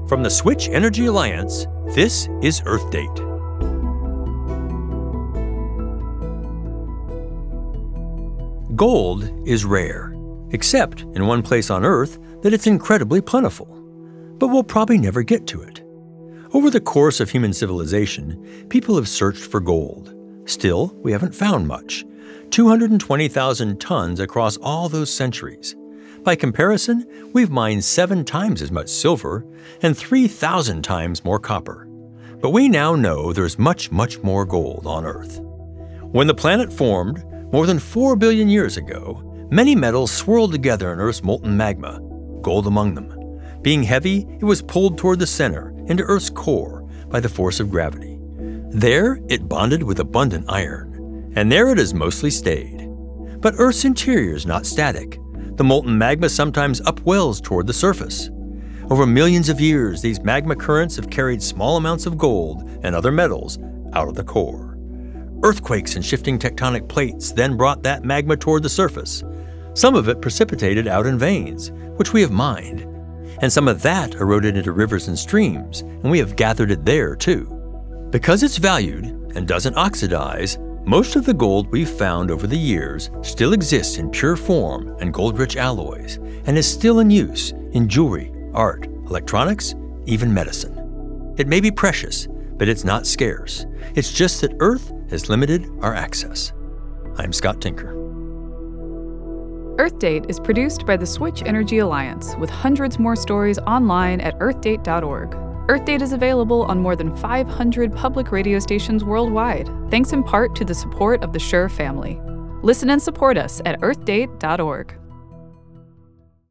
From the Switch Energy Alliance, this is Earth Date. Gold is rare, except in one place on Earth that it's incredibly plentiful. But we'll probably never get to it. Over the course of human civilization, people have searched for gold. Still, we haven't found much. 220,000 tons across all those centuries. By comparison, we've mined 7 times as much silver and 3,000 times more copper. But we now know there's much, much more gold on Earth. When the planet formed, more than 4 billion years ago, many metals swirled together in Earth's molten magma, gold among them. Being heavy, it was pulled toward the center, into Earth's core, by the force of gravity. There, it bonded with abundant iron, and there it has mostly stayed. But Earth's interior is not static. The molten magma sometimes upwells toward the surface. Over millions of years, these magma currents have carried small amounts of gold and other metals out of the core. Earthquakes and shifting tectonic plates then brought that magma toward the surface. Some of it precipitated out in veins, which we have mined. And some of that eroded into rivers and streams, and we have gathered it there too. Because it's valued and doesn't oxidize, most of the gold we've found over the years still exists in pure form and gold-rich alloys, and is still in use in jewelry, art, electronics, even medicine. It may be precious, but it's not scarce. It's just that Earth has limited our access. I'm Scott Tinker. Earth Date is produced by the Switch Energy Alliance, with hundreds more stories online at earthdate.org. Earth Date is available on more than 500 public radio stations worldwide, thanks in part to the support of the Shure family. Listen and support us at earthdate.org.